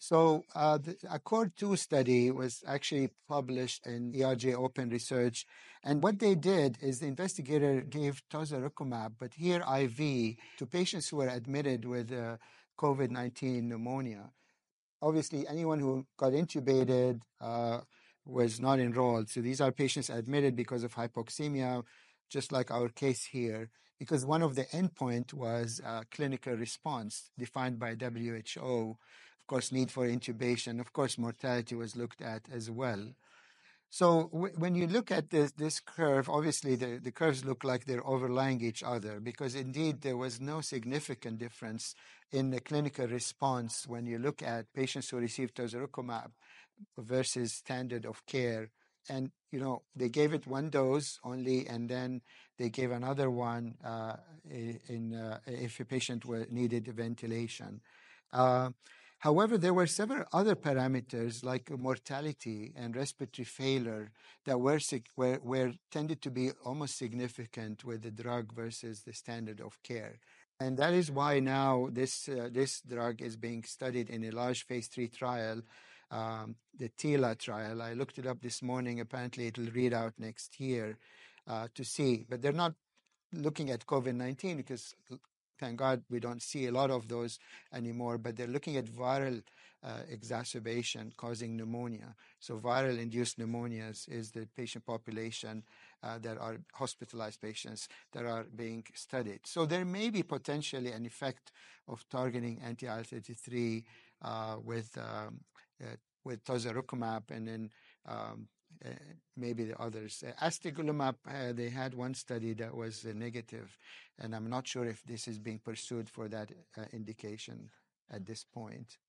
The ACCORD-2 study was actually published in ERJ Open Research. And what they did is the investigator gave tozoracimab, but here IV, to patients who were admitted with COVID-19 pneumonia. Obviously, anyone who got intubated was not enrolled. So these are patients admitted because of hypoxemia, just like our case here, because one of the endpoint was clinical response defined by WHO. Of course, need for intubation. Of course, mortality was looked at as well. So when you look at this curve, obviously the curves look like they're overlaying each other, because indeed there was no significant difference in the clinical response when you look at patients who received tozoracimab versus standard of care. And, they gave it one dose only, and then they gave another one if a patient needed ventilation. However, there were several other parameters like mortality and respiratory failure that were tended to be almost significant with the drug versus the standard of care. And that is why now this drug is being studied in a large phase 3 trial, the TILA trial. I looked it up this morning. Apparently, it will read out next year to see. But they're not looking at COVID-19 because, thank God, we don't see a lot of those anymore. But they're looking at viral exacerbation causing pneumonia. So viral-induced pneumonias is the patient population that are hospitalized patients that are being studied. So there may be potentially an effect of targeting anti-IL-33 with tozoracimab, and then maybe the others. Astegolimab, they had one study that was negative, and I'm not sure if this is being pursued for that indication at this point.